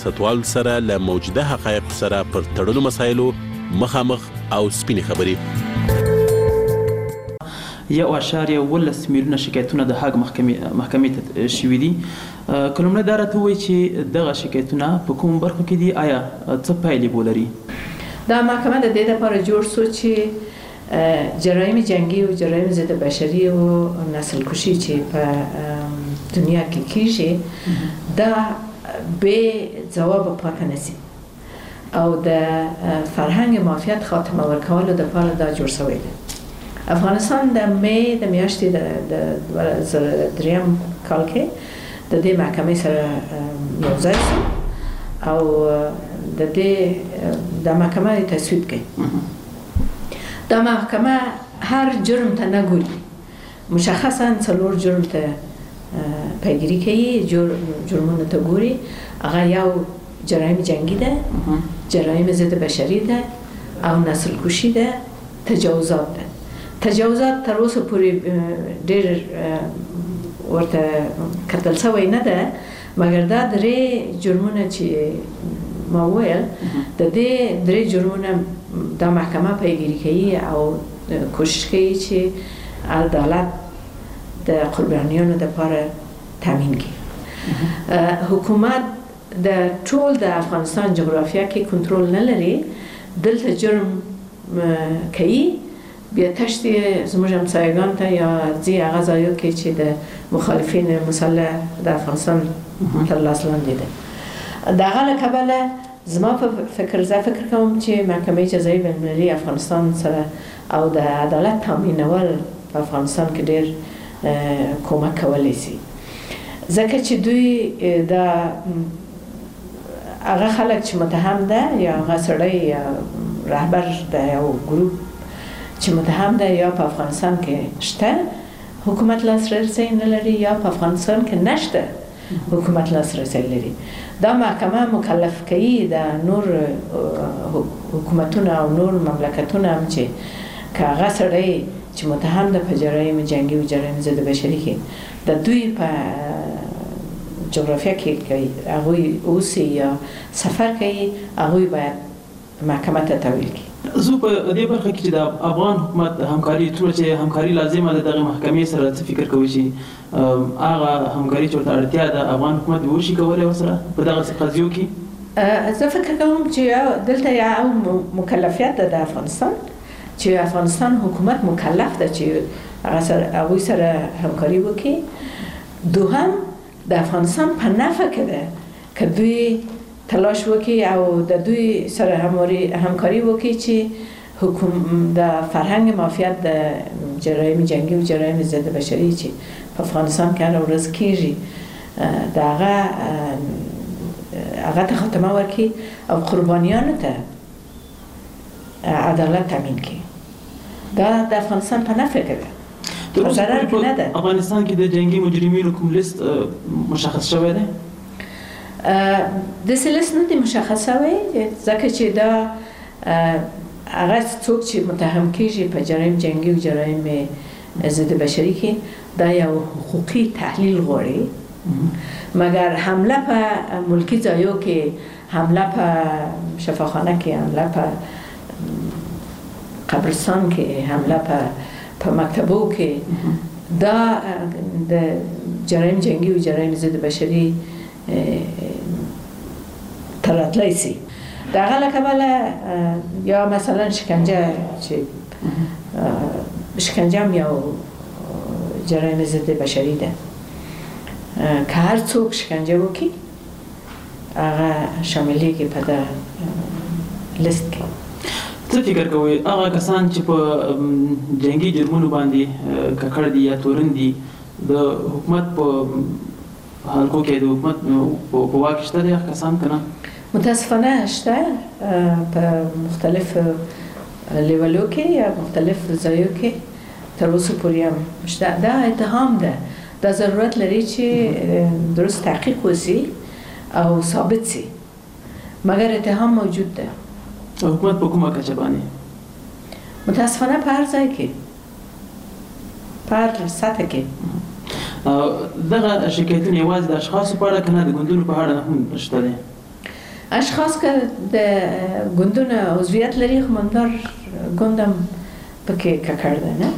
سیاستوال سره له موجوده حقایقو سره پر تړلو مسایلو مخامخ او سپینې خبرې. 1.18 میلیونه شکایتونه د هاګ محکمې ته شوي دي. که لومړی دا راته ووایي چې دغه شکایتونه په کومو برخو کې دي، آیا څه پایلې به ولري؟ دا محکمه د دې لپاره جوړ شو چې جرایم جنگی و جرایم ضد بشری و نسل کشی چې په دنیا کې کیږي دا به جواب پاتې نشي او د فرهنګ مافیات خاتمه ورکولو لپاره دا جوړ شوی دی. افغانستان د می د میاشتې د 2003 کال کې د دې محکمې سره یو ځای شو او د دې د محکمه تصویب کړي. دا محکمه هر جرم ته نه ګوري، مشخصا 4 جرم ته پیگیری کوي، جرمونو ته ګوري. هغه یو جرایم جنگی ده، جرایم ضد بشری ده او نسل کشی ده، تجاوزات ده. تجاوزات تر اوسه پورې ډېر ورته کتل شوی نه ده، مګر دا 3 جرمونه چې ما وویل د دې 3 جرمونه دا محکمه پیگیری کوي او کوشش کوي چې عدالت د قربانیانو لپاره تامین کړي. حکومت د ټول د افغانستان جغرافیه کې کنټرول نه لري، دلته جرم کوي بیا تشتی زموږ همسایگان ته یا ځي هغه ځایو کې چې د مخالفین مسلح د افغانستان تر لاس لاندې ده. د هغه له کبله زما په فکر کوم چې محکمه جزایی بین‌المللي افغانستان سره او د عدالت تامینول په افغانستان کې ډېر کمک کولی شي، ځکه چې دوی د هغه خلک چې متهم ده یا هغه سړی یا رهبر د یو ګروپ چې متهم ده یا په افغانستان کې شته حکومت لاسرسی نه لري یا په افغانستان کې نشته حکومت لاسرسی لري. دا محکمه مکلف کوي د نور حکومتونه او نور مملکتونه هم چې هغه سړی چې متهم ده په جرایم جنگی و جرایم ضد بشری کې د دوی په جغرافیه کې هغوی اوسي یا سفر کوي، هغوی باید محکمه ته تحویل کړي. زه په دې برخه کې چې د افغان حکومت همکاري ټول چې همکاري لازمه ده دغه محکمې سره څه فکر کوي چې هغه همکاري چې ورته اړتیا ده افغان حکومت وشي کولی ورسره په دغه قضیو کې؟ زه فکر کوم چې دلته یو مکلفیت ده د افغانستان چې افغانستان حکومت مکلف ده چې هغوی سره همکاري وکړي. دوهم د افغانستان په نفع کې ده که دوی تلاش وکړي او د دوی سره همکاري وکړي چې د فرهنګ مافیات د جرایم جنگی و جرایم ضد بشری چې په افغانستان کې هره ورځ کیږي د هغه ته خاتمه ورکړي او قربانیانو ته عدالت تامین کړي. دا د افغانستان په نفع کې ده، په ضرر کې نه ده. افغانستان کې د جنگي مجرمینو کوم لیست مشخص شوی دی؟ داسې لیست نه دی مشخص شوی، ځکه چې دا هغه څوک چې متهم کیږي په جرایم جنگی و جرایم ضد بشری کې دا یو حقوقي تحلیل غواړي، مګر حمله په ملکی ځایو کې، حمله په شفاخانه کې، حمله په قبرستان کې، حمله په مکتبو کې، دا د جرایم جنگی و جرایم ضد بشری تراتلی سی. د هغه له کبله یا مثلا شکنجه چې شکنجه هم یو جرایم ضد بشری ده، که هر څوک شکنجه وکړي هغه شاملیږي په دا لیست کې. څه فکر کوئ هغه کسان چې په جنگي جرمونو باندې ککړ دي یا تورن دي د حکومت په حلقو کې د حکومت په واک شته دي هغه کسان که نه؟ متاسفانه شته په مختلف لیولو کې یا مختلف ځایو کې تر اوسه پورې هم شته. دا اتهام ده، دا ضرورت لري چې درست تحقیق وشي او ثابت شي، مګر اتهام موجود ده. حکومت په کومه کچه باندې؟ متاسفانه په هر ځای کې، په هر سطح کې. دغه شکایتونه یوازې د اشخاصو په اړه که نه د ګوندونو په اړه هم شته دي؟ اشخاص که د ګوندونه عضویت لري خو مندار ګوندم پکې ککړ ده نه.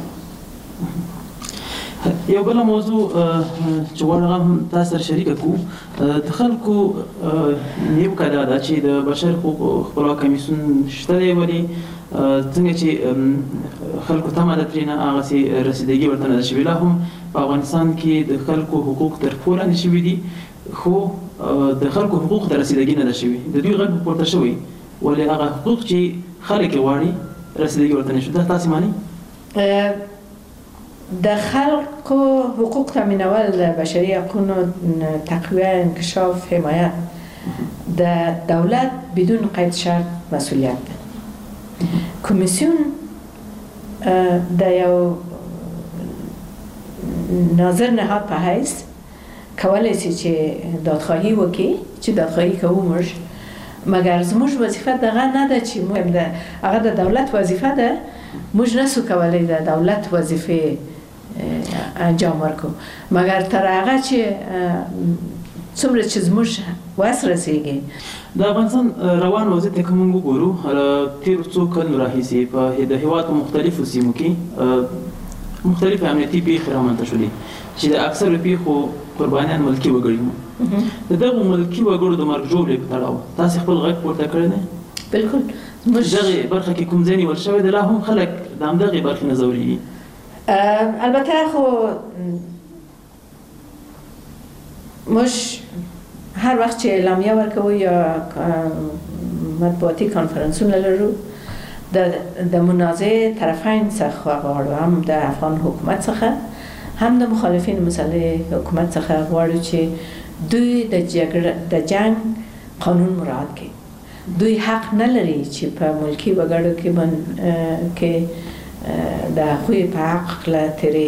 یو بل موضوع چې غواړم تاسو سره شریک کړو د خلکو نیو کړه دا چې د بشر حقوق خپلواک کمیسیون شته دی ولې څنګه چې خلکو ته ماده ترې نه هغه سي رسیدګي ورته نه شوي لا هم په افغانستان کې د خلکو حقوق تر پښو لاندې شوي دي خو د خلکو حقوق ته رسیدګي نه ده شوي د دوی غږ پورته شوی ولې هغه حقوق چې خلک یې غواړي رسیدګي ورته نه شو دا تاسې معنی د خلقو حقوق تامینول د بشري حقوقو تقویه انکشاف حمایت د دولت بدون قید شرط مسئولیت ده. کمیسیون د یو ناظر نهاد په حیث کولی شي چې دادخواهی وکړي چې دادخواهی کوو موږ مګر زموږ وظیفه دغه نه ده چې موږ هغه د دولت وظیفه ده موږ نسو کولی د دولت وظیفه انجام ورکو مګر تر هغه چې څومره چې زموږ وس رسیږي د افغانستان روان وضعیت که موږ وګورو تېرو څو کلونو راهیسې په د هېواد په مختلفو سیمو کې مختلفې امنیتي پیښې رامنځته شولې چې د اکثرو پیښو قربانیان ملکي وګړي وو د دغو ملکي وګړو د مرګ ژوبلې په تړاو تاسې خپل غږ پورته کړی دی بالکل دغې برخه کې کوم ځای نیول شوی دی لا هم خلک د همدغې برخې نه ځورېږي البته خو موږ هر وخت چې اعلامیه ورکوو یا مطبوعاتي کانفرنسونه لرو د منازعې طرفین څخه غواړو هم د افغان حکومت څخه هم د مخالفین مسلح حکومت څخه غواړو چې دوی د جنگ قانون مراعات کړي دوی حق نه لري چې په ملکي وګړو کې د هغوی په حق له تېرې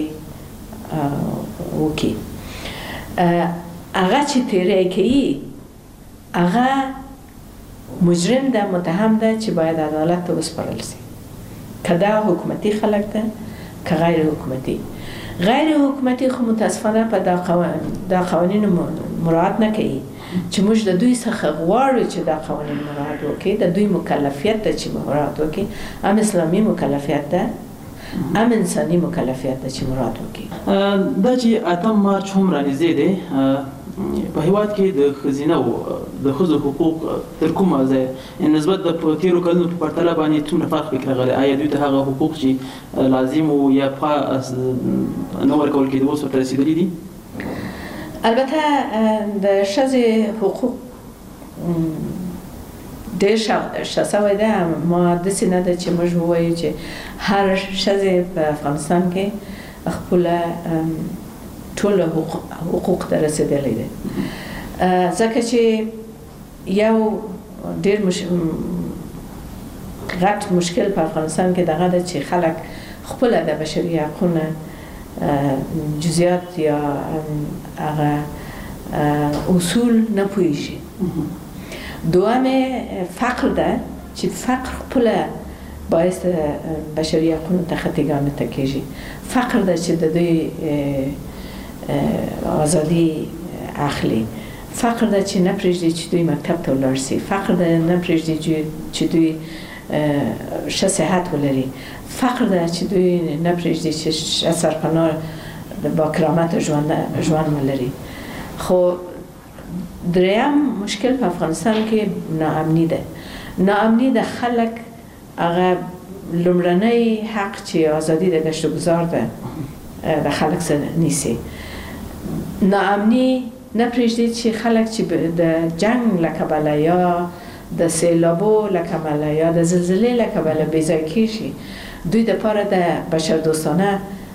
وکړي هغه چې تېری کوي هغه مجرم ده متهم ده چې باید عدالت ته وسپارل شي که دا حکومتي خلک ده که غیر حکومتي غیر حکومتي خو متاسفانه په دا قوانینو مراعات نه کوي چې موږ د دوی څخه غواړو چې دا قوانین مراعات وکړي د دوی مکلفیت ده چې مراعات وکړي هم اسلامي مکلفیت ده هم انساني مکلفیت ده چې مراعات وکړي دا چې 8 مارچ هم رانږدې دی په هېواد کې د ښځینه د ښځو حقوق تر کومه ځایه نسبت د په تېرو کلونو په پرتله باندې څومره فرق پکې راغلی آیا دوی ته هغه حقوق چې لازم وو یا پخوا نه ورکول کېده اوس ورته رسېدلي دي البته د ښځې حقوق ډېر ښه سوی ده ما داسې نه ده چې موږ ووایو چې هر ښځې په افغانستان کې خپله ټول حقوق ته رسیدلی دی ځکه چې یو ډېر غټ مشکل په افغانستان کې دغه ده چې خلک خپله د بشري حقونه جزئیات یا هغه اصول نه پوهېږي دومه فقر ده چې فقر خپله باعث بشري حقونو ته خطیګانو ته کېږي فقر ده چې د دوی آزادی اخلي فقر ده چې نه پرېږدي چې دوی مکتب ته ولاړ شي فقر ده نه پرېږدي چې دوی ښه صحت ولري فقر ده چې دوی نه پرېږدي چې ښه سرپناه با کرامت ژوند ولري خو دریم مشکل په افغانستان کې ناامني ده ناامني د خلک هغه لومړنی حق چې ازادي د گشت و گذار ده د خلک سره نیسي ناامني نه پرېږدي چې خلک چې د جنگ له کبله یا د سیلابو له کبله یا د زلزلې له کبله بېځای کېږي دوی دپاره د بشردوستانه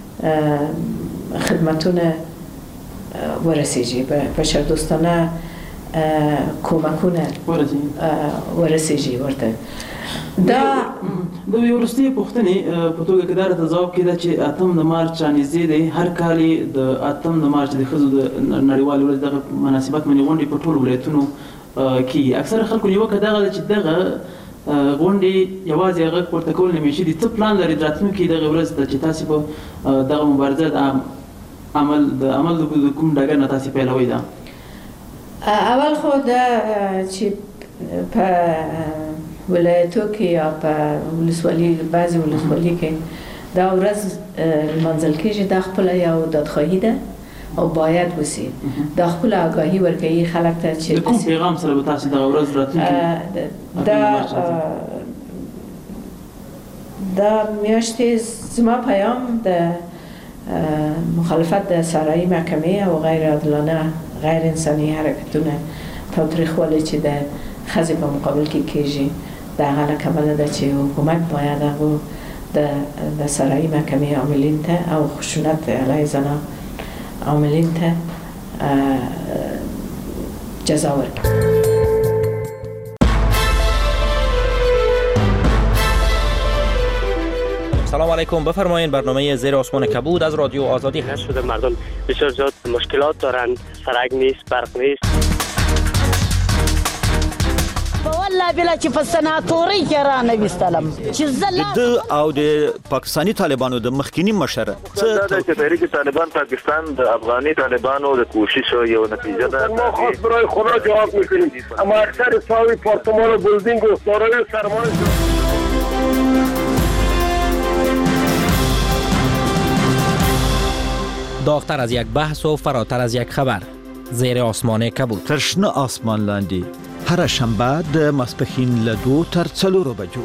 خدمتونه ورسیږي بشردوستانه کمکونه ورسیږي ورته دا د یو وروستۍ پوښتنې په توګه کې دا راته ځواب کېده چې 8 د مارچ رانږدې دی هر کال یې د 8 د مارچ د ښځو د نړیوالې ورځې دغه مناسبت باندې غونډې په ټولو ولایتونو کېږي اکثره خلکو نیوکه دغه ده چې دغه غونډې یوازې غږ پورته کول نمیشي دي څه پلان لري د راتلونکي دغه ورځې ته چې تاسې په دغه مبارزه د عمل د کوم ډګر نه تاسې پیلوئ ده اول خو دا چې په ولایتو کې یا په ولسوالۍ بعضې ولسوالۍ کې دا ورځ لمانځل کېږي. دا خپله یو دادخواهي ده او باید وسي. دا خپله آګاهي ورکوي خلک ته چې د کوم پیغام سره به تاسو دغه ورځ راتلونکي دا میاشتې زما پیام د مخالفت د سرایی محکمې او غیر عادلانه غیر انساني حرکتونه تاوتریخوالی چې د ښځې په مقابل کې کېږي د هغه له کبله ده چې حکومت باید هغو د سرایی محکمې عاملین ته او خشونت علیه زنان عاملین ته جزا ورکړي. سلام علیکم. بفرمایید برنامه زیر آسمان کبود از رادیو آزادی هست. شده مردم بسیار زیاد مشکلات دارند، سرک نیست، برق نیست. والله بلا چې په سناتوري کې را نه وستلم چې د او د پاکستانی طالبانو د مخکینی مشر دا چې تحریک طالبان پاکستان د افغاني طالبانو د کوشش یو نتیجه ده. ما خاص برای خدا جواب میکنیم اما اکثر ساوی پارتمان و بلدینگ و سارای سرمان داغتر از یک بحث و فراتر از یک خبر. زیر آسمان کبود. ترشنه آسمان لاندی هر شنبه د ماسپښین له 2 تر 4 بجو.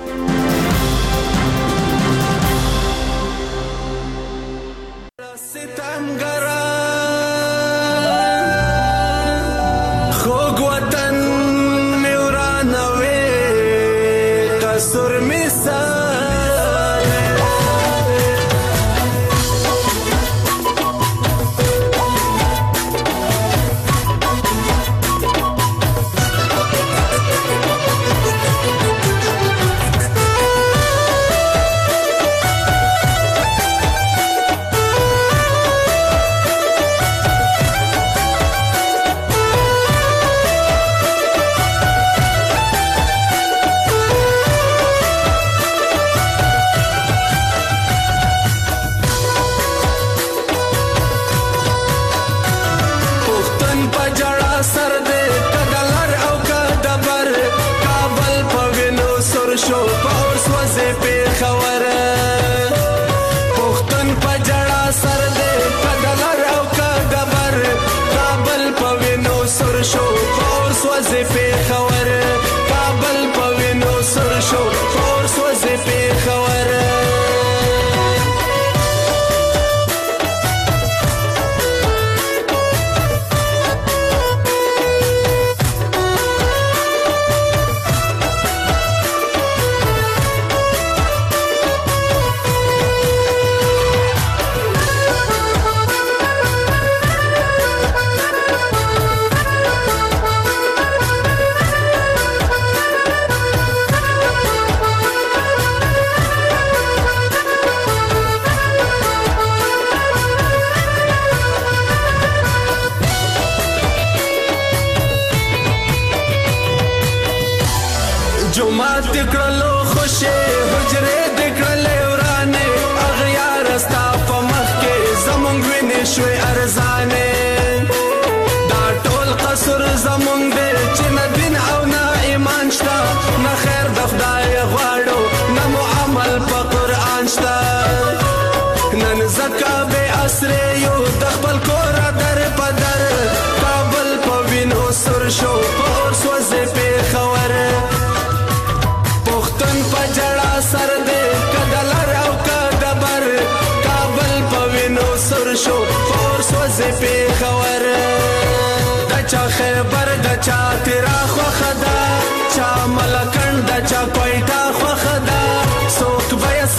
خیبر د چا تیرا خوخدا چا ملکند چا کویتا خوخدا سوک بیس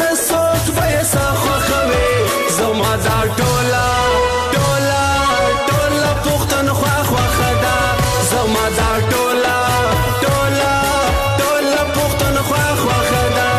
خوخوي زما دا ټولا ټولا ټولا پختن خوخدا زما دا ټولا ټولا ټولا پختن خوخدا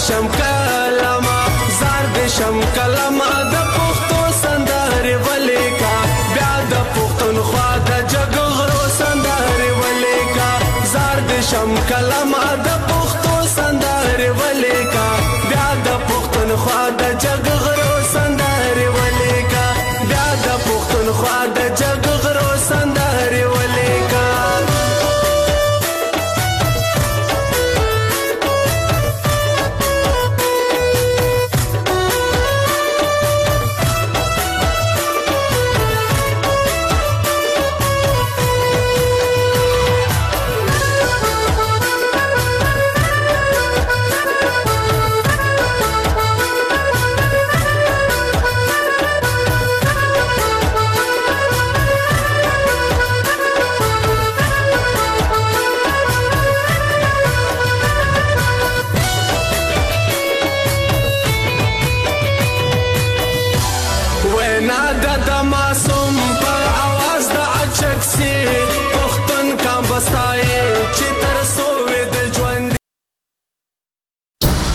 شم کلمه زار دې شم کلمه د